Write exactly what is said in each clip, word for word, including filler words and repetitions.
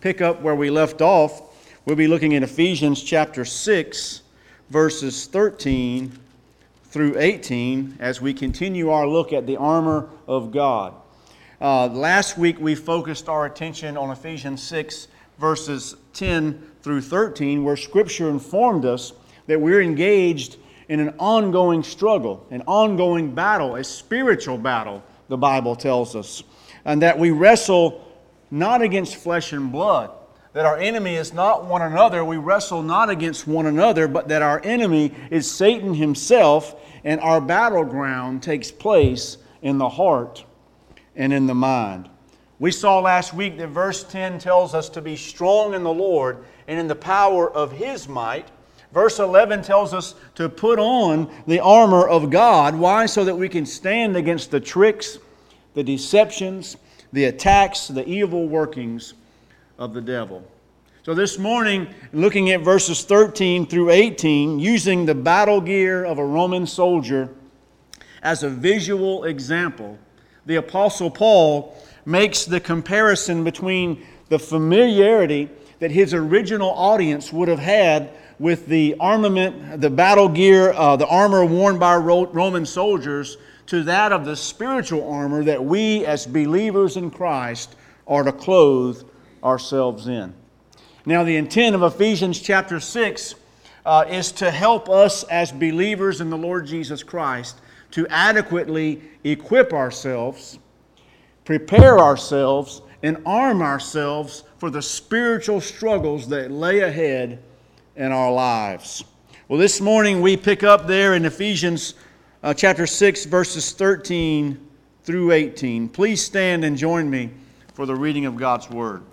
pick up where we left off, we'll be looking at Ephesians chapter six, verses thirteen through eighteen, as we continue our look at the armor of God. Uh, last week we focused our attention on Ephesians six, verses ten through thirteen, where Scripture informed us that we're engaged in an ongoing struggle, an ongoing battle, a spiritual battle, the Bible tells us, and that we wrestle not against flesh and blood, that our enemy is not one another. We wrestle not against one another, but that our enemy is Satan himself, and our battleground takes place in the heart and in the mind. We saw last week that verse ten tells us to be strong in the Lord and in the power of His might. Verse eleven tells us to put on the armor of God. Why? So that we can stand against the tricks, the deceptions, the attacks, the evil workings of the devil. So this morning, looking at verses thirteen through eighteen, using the battle gear of a Roman soldier as a visual example, the Apostle Paul makes the comparison between the familiarity that his original audience would have had with the armament, the battle gear, uh, the armor worn by Roman soldiers, to that of the spiritual armor that we as believers in Christ are to clothe ourselves in. Now, the intent of Ephesians chapter six uh, is to help us as believers in the Lord Jesus Christ to adequately equip ourselves, prepare ourselves, and arm ourselves for the spiritual struggles that lay ahead in our lives. Well, this morning we pick up there in Ephesians uh, chapter six, verses thirteen through eighteen. Please stand and join me for the reading of God's Word.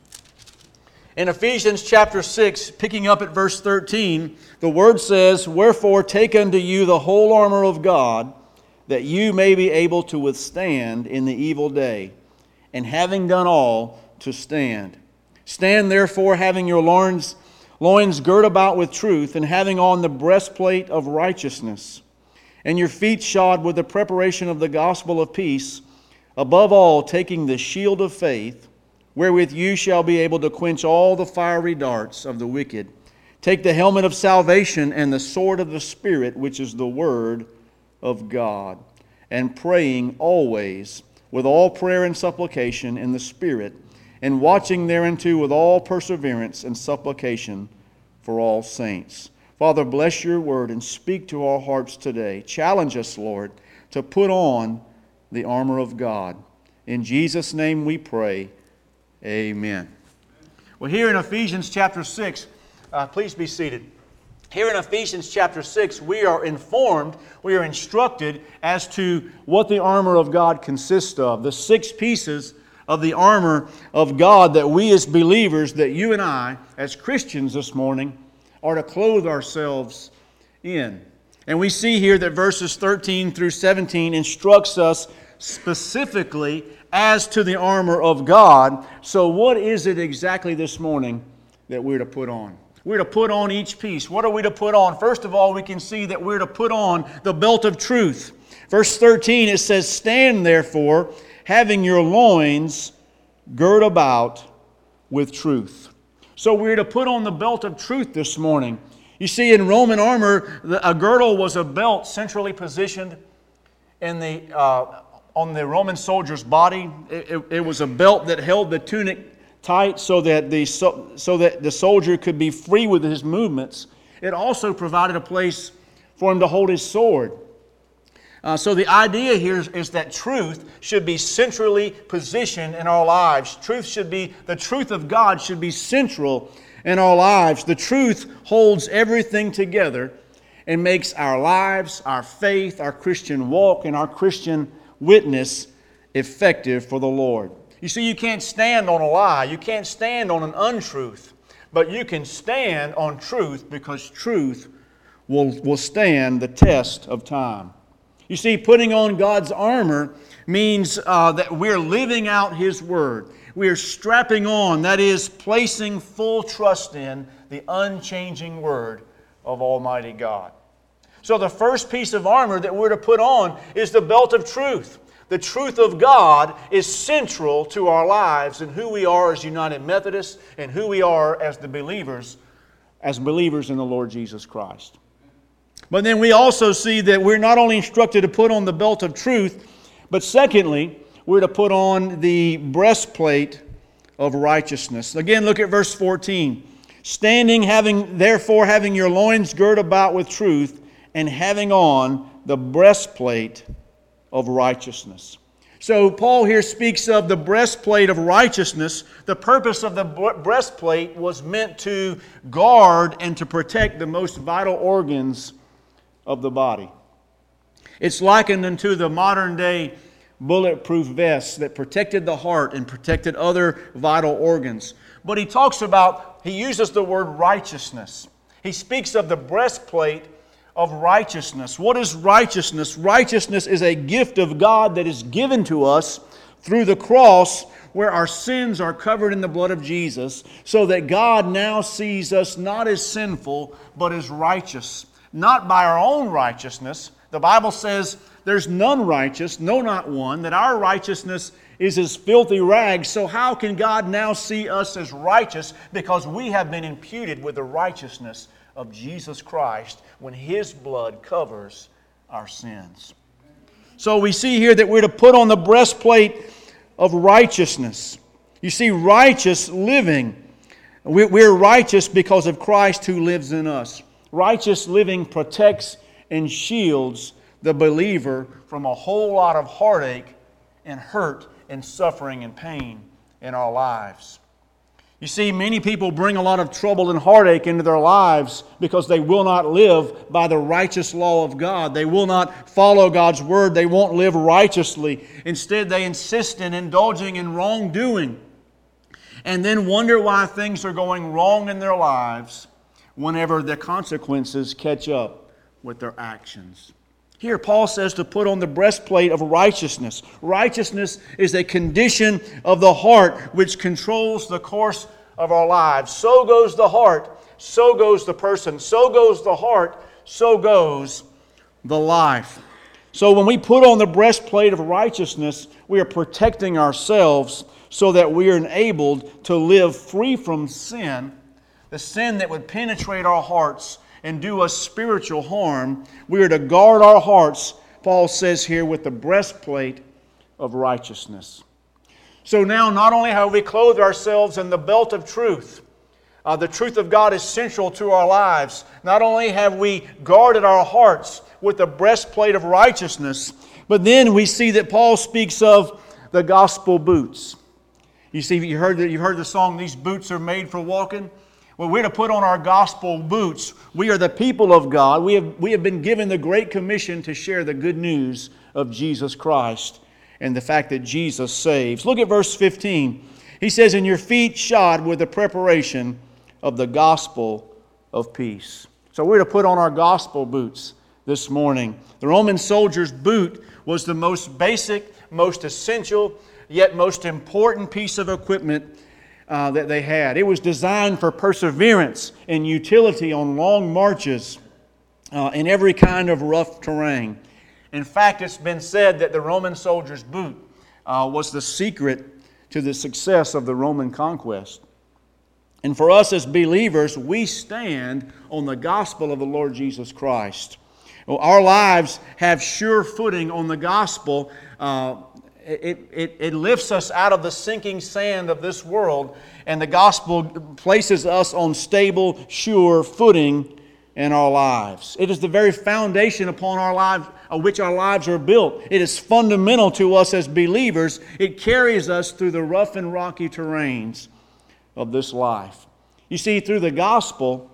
In Ephesians chapter six, picking up at verse thirteen, the Word says, "Wherefore take unto you the whole armor of God, that you may be able to withstand in the evil day, and having done all, to stand. Stand therefore, having your loins Loins girt about with truth, and having on the breastplate of righteousness, and your feet shod with the preparation of the gospel of peace, above all taking the shield of faith, wherewith you shall be able to quench all the fiery darts of the wicked. Take the helmet of salvation and the sword of the Spirit, which is the word of God, and praying always with all prayer and supplication in the Spirit, and watching thereunto with all perseverance and supplication for all saints." Father, bless your word and speak to our hearts today. Challenge us, Lord, to put on the armor of God. In Jesus' name we pray. Amen. Well, here in Ephesians chapter six, uh, please be seated. Here in Ephesians chapter six, we are informed, we are instructed as to what the armor of God consists of. The six pieces of the armor of God that we as believers, that you and I as Christians this morning are to clothe ourselves in. And we see here that verses thirteen through seventeen instructs us specifically as to the armor of God. So what is it exactly this morning that we're to put on? We're to put on each piece. What are we to put on? First of all, we can see that we're to put on the belt of truth. Verse thirteen, it says, "Stand therefore, having your loins girt about with truth." So we're to put on the belt of truth this morning. You see, in Roman armor, a girdle was a belt centrally positioned in the uh, on the Roman soldier's body. It, it, it was a belt that held the tunic tight so that the so, so that the soldier could be free with his movements. It also provided a place for him to hold his sword. Uh, so the idea here is, is that truth should be centrally positioned in our lives. Truth should be, the truth of God should be central in our lives. The truth holds everything together and makes our lives, our faith, our Christian walk, and our Christian witness effective for the Lord. You see, you can't stand on a lie. You can't stand on an untruth. But you can stand on truth because truth will, will stand the test of time. You see, putting on God's armor means uh, that we're living out His Word. We are strapping on, that is, placing full trust in the unchanging Word of Almighty God. So the first piece of armor that we're to put on is the belt of truth. The truth of God is central to our lives and who we are as United Methodists and who we are as the believers, as believers in the Lord Jesus Christ. But then we also see that we're not only instructed to put on the belt of truth, but secondly, we're to put on the breastplate of righteousness. Again, look at verse fourteen. Standing, having therefore having your loins girt about with truth, and having on the breastplate of righteousness. So Paul here speaks of the breastplate of righteousness. The purpose of the breastplate was meant to guard and to protect the most vital organs of the body. It's likened unto the modern day bulletproof vests that protected the heart and protected other vital organs. But he talks about, he uses the word righteousness. He speaks of the breastplate of righteousness. What is righteousness? Righteousness is a gift of God that is given to us through the cross, where our sins are covered in the blood of Jesus, so that God now sees us not as sinful, but as righteous. Not by our own righteousness. The Bible says there's none righteous, no, not one, that our righteousness is as filthy rags. So how can God now see us as righteous? Because we have been imputed with the righteousness of Jesus Christ when His blood covers our sins. So we see here that we're to put on the breastplate of righteousness. You see, righteous living. We're righteous because of Christ who lives in us. Righteous living protects and shields the believer from a whole lot of heartache and hurt and suffering and pain in our lives. You see, many people bring a lot of trouble and heartache into their lives because they will not live by the righteous law of God. They will not follow God's Word. They won't live righteously. Instead, they insist in indulging in wrongdoing and then wonder why things are going wrong in their lives whenever the consequences catch up with their actions. Here, Paul says to put on the breastplate of righteousness. Righteousness is a condition of the heart which controls the course of our lives. So goes the heart, so goes the person. So goes the heart, so goes the life. So when we put on the breastplate of righteousness, we are protecting ourselves so that we are enabled to live free from sin, the sin that would penetrate our hearts and do us spiritual harm. We are to guard our hearts, Paul says here, with the breastplate of righteousness. So now not only have we clothed ourselves in the belt of truth, uh, the truth of God is central to our lives. Not only have we guarded our hearts with the breastplate of righteousness, but then we see that Paul speaks of the gospel boots. You see, you heard the, you heard the song, "These boots are made for walking." Well, we're to put on our gospel boots. We are the people of God. We have, we have been given the Great Commission to share the good news of Jesus Christ and the fact that Jesus saves. Look at verse fifteen. He says, "And your feet shod with the preparation of the gospel of peace." So we're to put on our gospel boots this morning. The Roman soldier's boot was the most basic, most essential, yet most important piece of equipment Uh, that they had. It was designed for perseverance and utility on long marches uh, in every kind of rough terrain. In fact, it's been said that the Roman soldier's boot uh, was the secret to the success of the Roman conquest. And for us as believers, we stand on the gospel of the Lord Jesus Christ. Well, our lives have sure footing on the gospel. Uh, It, it, it lifts us out of the sinking sand of this world, and the gospel places us on stable, sure footing in our lives. It is the very foundation upon our lives, of which our lives are built. It is fundamental to us as believers. It carries us through the rough and rocky terrains of this life. You see, through the gospel,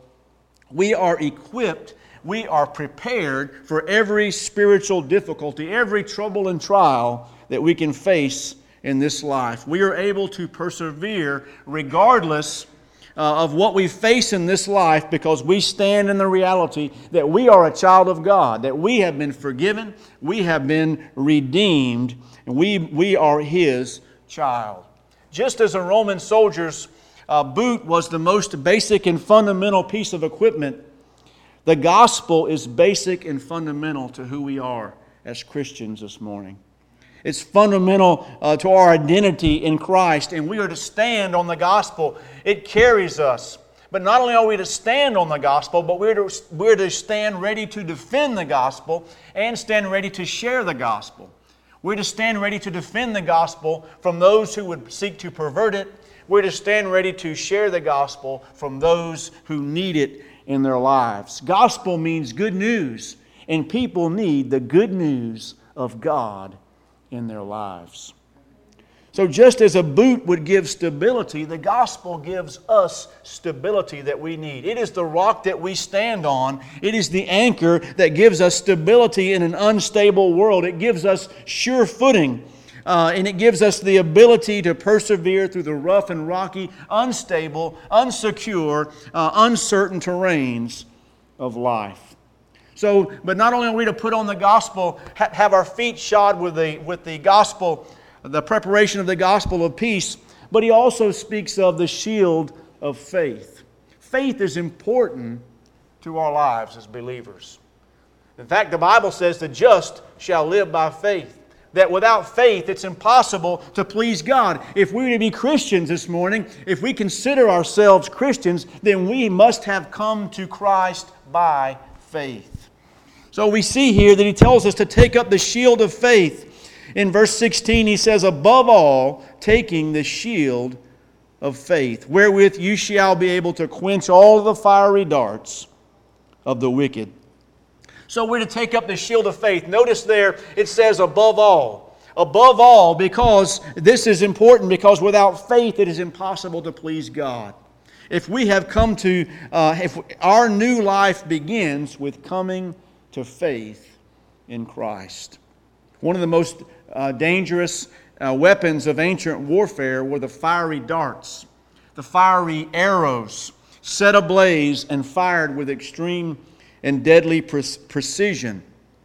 we are equipped, we are prepared for every spiritual difficulty, every trouble and trial that we can face in this life. We are able to persevere regardless uh, of what we face in this life, because we stand in the reality that we are a child of God, that we have been forgiven, we have been redeemed, and we, we are His child. Just as a Roman soldier's uh, boot was the most basic and fundamental piece of equipment, the gospel is basic and fundamental to who we are as Christians this morning. It's fundamental uh, to our identity in Christ, and we are to stand on the gospel. It carries us. But not only are we to stand on the gospel, but we're to, we're to stand ready to defend the gospel and stand ready to share the gospel. We're to stand ready to defend the gospel from those who would seek to pervert it. We're to stand ready to share the gospel from those who need it in their lives. Gospel means good news, and people need the good news of God in their lives. So just as a boot would give stability, the gospel gives us stability that we need. It is the rock that we stand on. It is the anchor that gives us stability in an unstable world. It gives us sure footing, uh, and it gives us the ability to persevere through the rough and rocky, unstable, unsecure, uh, uncertain terrains of life. So, but not only are we to put on the gospel, ha- have our feet shod with the, with the gospel, the preparation of the gospel of peace, but he also speaks of the shield of faith. Faith is important to our lives as believers. In fact, the Bible says the just shall live by faith. That without faith, it's impossible to please God. If we're to be Christians this morning, if we consider ourselves Christians, then we must have come to Christ by faith. So we see here that he tells us to take up the shield of faith. In verse sixteen, he says, above all, taking the shield of faith, wherewith you shall be able to quench all the fiery darts of the wicked. So we're to take up the shield of faith. Notice there it says above all. Above all, because this is important, because without faith it is impossible to please God. If we have come to, uh, if our new life begins with coming to faith in Christ. One of the most uh, dangerous uh, weapons of ancient warfare were the fiery darts, the fiery arrows set ablaze and fired with extreme and deadly pre- precision.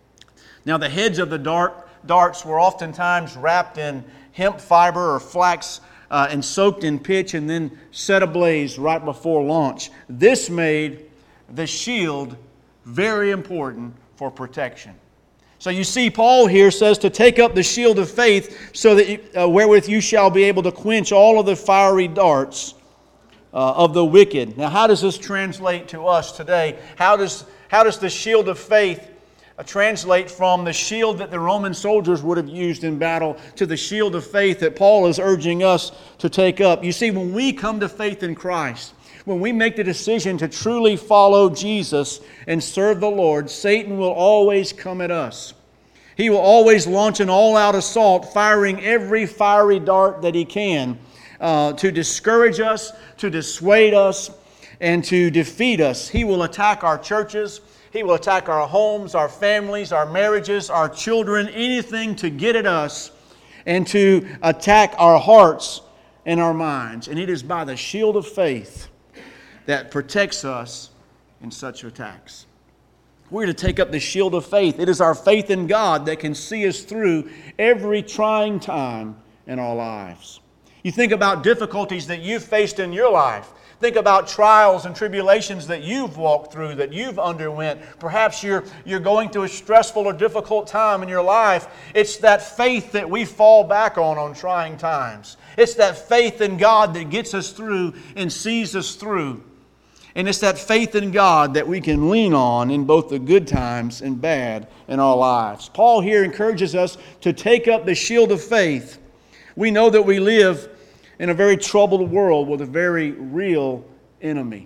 Now the heads of the dart, darts were oftentimes wrapped in hemp fiber or flax uh, and soaked in pitch and then set ablaze right before launch. This made the shield very important for protection. So you see, Paul here says to take up the shield of faith so that you, uh, wherewith you shall be able to quench all of the fiery darts uh, of the wicked. Now, how does this translate to us today? How does how does the shield of faith uh, translate from the shield that the Roman soldiers would have used in battle to the shield of faith that Paul is urging us to take up? You see, when we come to faith in Christ, when we make the decision to truly follow Jesus and serve the Lord, Satan will always come at us. He will always launch an all-out assault, firing every fiery dart that he can uh, to discourage us, to dissuade us, and to defeat us. He will attack our churches. He will attack our homes, our families, our marriages, our children, anything to get at us and to attack our hearts and our minds. And it is by the shield of faith that protects us in such attacks. We're to take up the shield of faith. It is our faith in God that can see us through every trying time in our lives. You think about difficulties that you've faced in your life. Think about trials and tribulations that you've walked through, that you've underwent. Perhaps you're, you're going through a stressful or difficult time in your life. It's that faith that we fall back on on trying times. It's that faith in God that gets us through and sees us through. And it's that faith in God that we can lean on in both the good times and bad in our lives. Paul here encourages us to take up the shield of faith. We know that we live in a very troubled world with a very real enemy.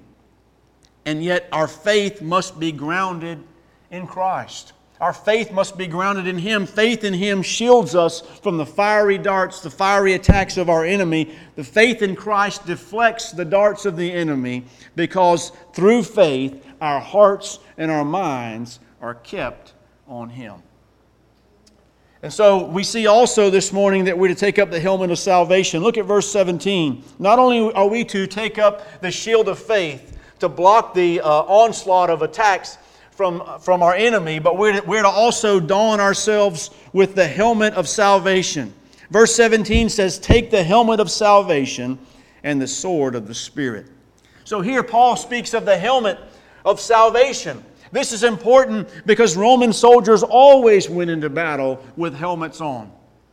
And yet our faith must be grounded in Christ. Our faith must be grounded in Him. Faith in Him shields us from the fiery darts, the fiery attacks of our enemy. The faith in Christ deflects the darts of the enemy because through faith our hearts and our minds are kept on Him. And so we see also this morning that we're to take up the helmet of salvation. Look at verse seventeen. Not only are we to take up the shield of faith to block the uh, onslaught of attacks from, from our enemy, but we're to, we're to also don ourselves with the helmet of salvation. Verse seventeen says, take the helmet of salvation and the sword of the Spirit. So here Paul speaks of the helmet of salvation. This is important because Roman soldiers always went into battle with helmets on.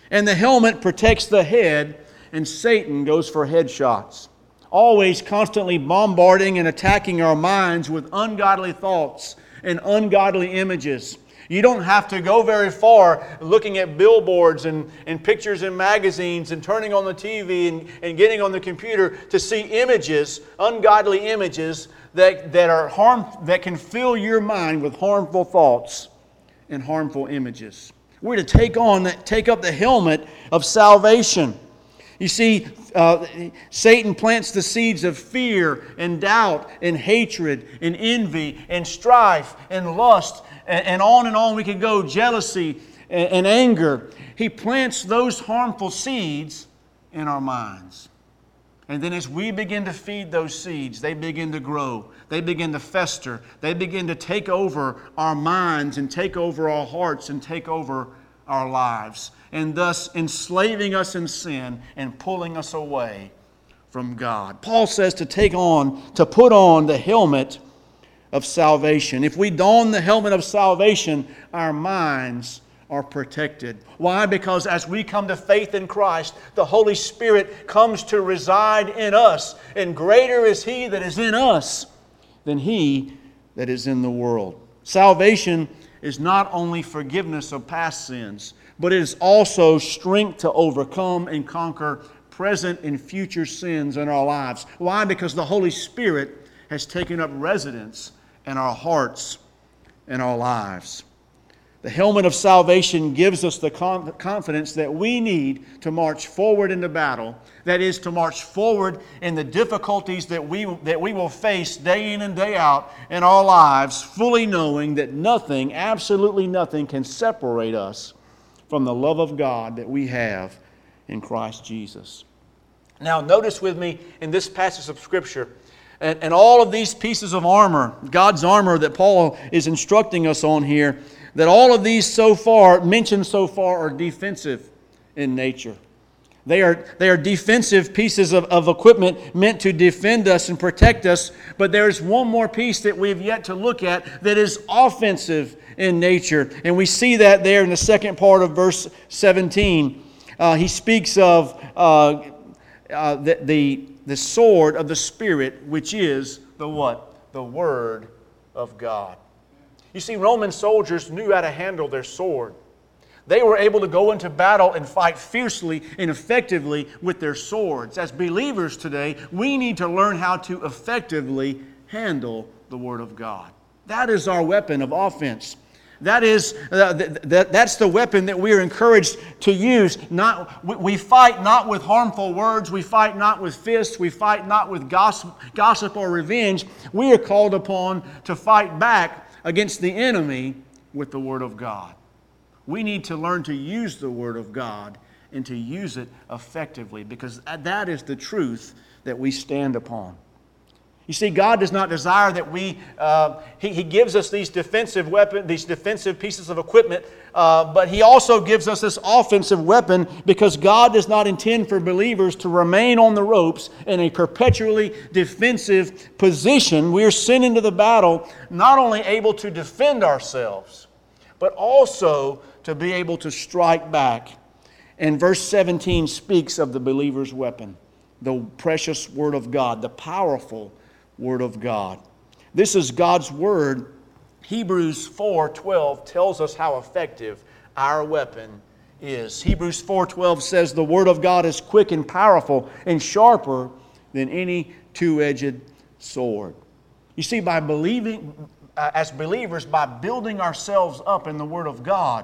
And the helmet protects the head, and Satan goes for headshots, always constantly bombarding and attacking our minds with ungodly thoughts and ungodly images. You don't have to go very far looking at billboards and, and pictures in magazines and turning on the T V and, and getting on the computer to see images, ungodly images that, that are harm, that can fill your mind with harmful thoughts and harmful images. We're to take on, take up the helmet of salvation. You see, uh, Satan plants the seeds of fear and doubt and hatred and envy and strife and lust and, and on and on we could go, jealousy and, and anger. He plants those harmful seeds in our minds. And then as we begin to feed those seeds, they begin to grow. They begin to fester. They begin to take over our minds and take over our hearts and take over our lives. And thus enslaving us in sin and pulling us away from God. Paul says to take on, to put on the helmet of salvation. If we don the helmet of salvation, our minds are protected. Why? Because as we come to faith in Christ, the Holy Spirit comes to reside in us. And greater is He that is in us than he that is in the world. Salvation is not only forgiveness of past sins, but it is also strength to overcome and conquer present and future sins in our lives. Why? Because the Holy Spirit has taken up residence in our hearts and our lives. The helmet of salvation gives us the confidence that we need to march forward into battle. That is, to march forward in the difficulties that we, that we will face day in and day out in our lives, fully knowing that nothing, absolutely nothing, can separate us from the love of God that we have in Christ Jesus. Now, notice with me in this passage of Scripture, and, and all of these pieces of armor, God's armor that Paul is instructing us on here, that all of these so far, mentioned so far, are defensive in nature. They are, they are defensive pieces of, of equipment meant to defend us and protect us. But there's one more piece that we've yet to look at that is offensive in nature. And we see that there in the second part of verse seventeen. Uh, he speaks of uh, uh, the, the, the sword of the Spirit, which is the what? The Word of God. You see, Roman soldiers knew how to handle their sword. They were able to go into battle and fight fiercely and effectively with their swords. As believers today, we need to learn how to effectively handle the Word of God. That is our weapon of offense. That is, uh, th- th- that's the weapon that we are encouraged to use. Not, we, we fight not with harmful words. We fight not with fists. We fight not with gossip, gossip or revenge. We are called upon to fight back against the enemy with the Word of God. We need to learn to use the Word of God and to use it effectively, because that is the truth that we stand upon. You see, God does not desire that we, uh, he, he gives us these defensive weapon, these defensive pieces of equipment, uh, but He also gives us this offensive weapon because God does not intend for believers to remain on the ropes in a perpetually defensive position. We are sent into the battle not only able to defend ourselves, but also to be able to strike back. And verse seventeen speaks of the believer's weapon, the precious Word of God, the powerful Word of God. This is God's Word. Hebrews four twelve tells us how effective our weapon is. Hebrews four twelve says the Word of God is quick and powerful and sharper than any two-edged sword. You see, by believing, uh, as believers, by building ourselves up in the Word of God,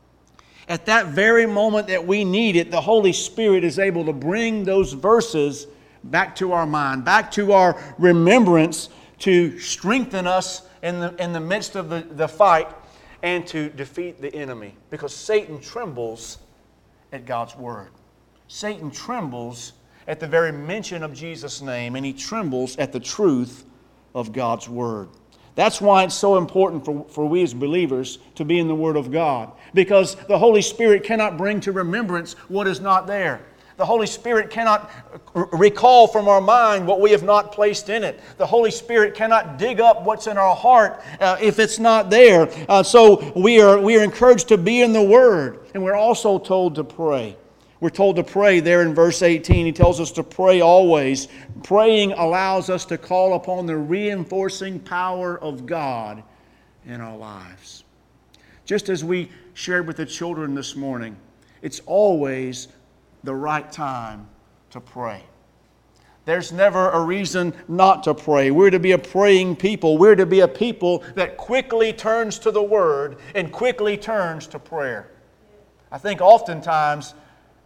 at that very moment that we need it, the Holy Spirit is able to bring those verses back to our mind, back to our remembrance, to strengthen us in the, in the midst of the, the fight and to defeat the enemy. Because Satan trembles at God's Word. Satan trembles at the very mention of Jesus' name, and he trembles at the truth of God's Word. That's why it's so important for, for we as believers to be in the Word of God. Because the Holy Spirit cannot bring to remembrance what is not there. The Holy Spirit cannot recall from our mind what we have not placed in it. The Holy Spirit cannot dig up what's in our heart uh, if it's not there. Uh, so we are, we are encouraged to be in the Word. And we're also told to pray. We're told to pray there in verse eighteen. He tells us to pray always. Praying allows us to call upon the reinforcing power of God in our lives. Just as we shared with the children this morning, it's always the right time to pray. There's never a reason not to pray. We're to be a praying people. We're to be a people that quickly turns to the Word and quickly turns to prayer. I think oftentimes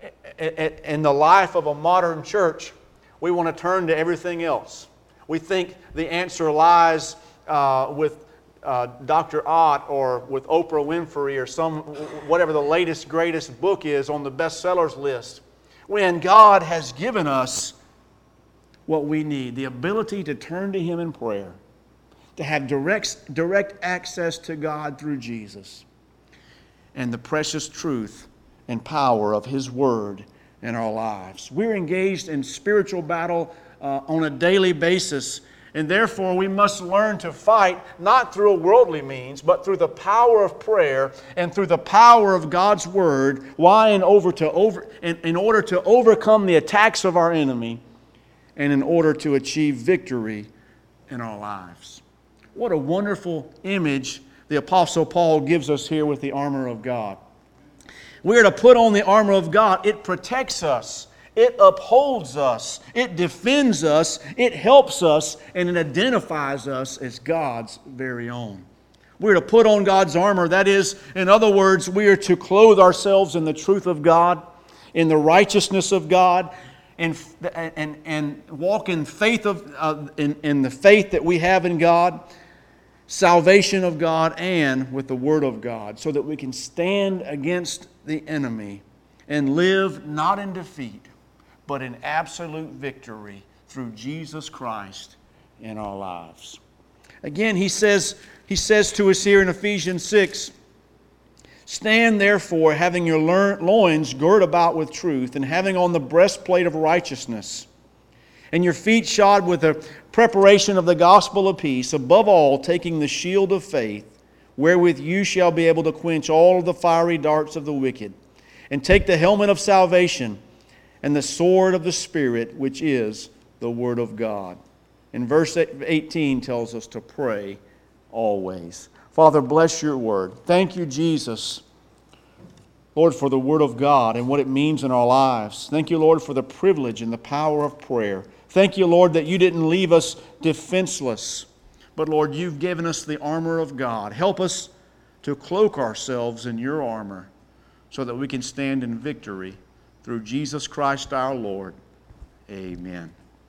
in the life of a modern church, we want to turn to everything else. We think the answer lies uh, with uh, Doctor Ott or with Oprah Winfrey or some whatever the latest, greatest book is on the bestsellers list. When God has given us what we need, the ability to turn to Him in prayer, to have direct, direct access to God through Jesus, and the precious truth and power of His Word in our lives. We're engaged in spiritual battle uh, on a daily basis, and therefore we must learn to fight not through a worldly means, but through the power of prayer and through the power of God's Word. Why? In, over to over, in, in order to overcome the attacks of our enemy and in order to achieve victory in our lives. What a wonderful image the Apostle Paul gives us here with the armor of God. We're to put on the armor of God. It protects us. It upholds us. It defends us. It helps us. And it identifies us as God's very own. We're to put on God's armor. That is, in other words, we are to clothe ourselves in the truth of God, in the righteousness of God, and, and, and walk in faith of uh, in, in the faith that we have in God, salvation of God, and with the Word of God, so that we can stand against the enemy and live not in defeat, but in absolute victory through Jesus Christ in our lives. Again, he says, he says to us here in Ephesians six, "Stand therefore, having your loins girt about with truth, and having on the breastplate of righteousness, and your feet shod with the preparation of the gospel of peace, above all taking the shield of faith, wherewith you shall be able to quench all of the fiery darts of the wicked, and take the helmet of salvation and the sword of the Spirit, which is the Word of God." And verse eighteen tells us to pray always. Father, bless your Word. Thank you, Jesus, Lord, for the Word of God and what it means in our lives. Thank you, Lord, for the privilege and the power of prayer. Thank you, Lord, that you didn't leave us defenseless, but, Lord, you've given us the armor of God. Help us to cloak ourselves in your armor so that we can stand in victory through Jesus Christ our Lord. Amen.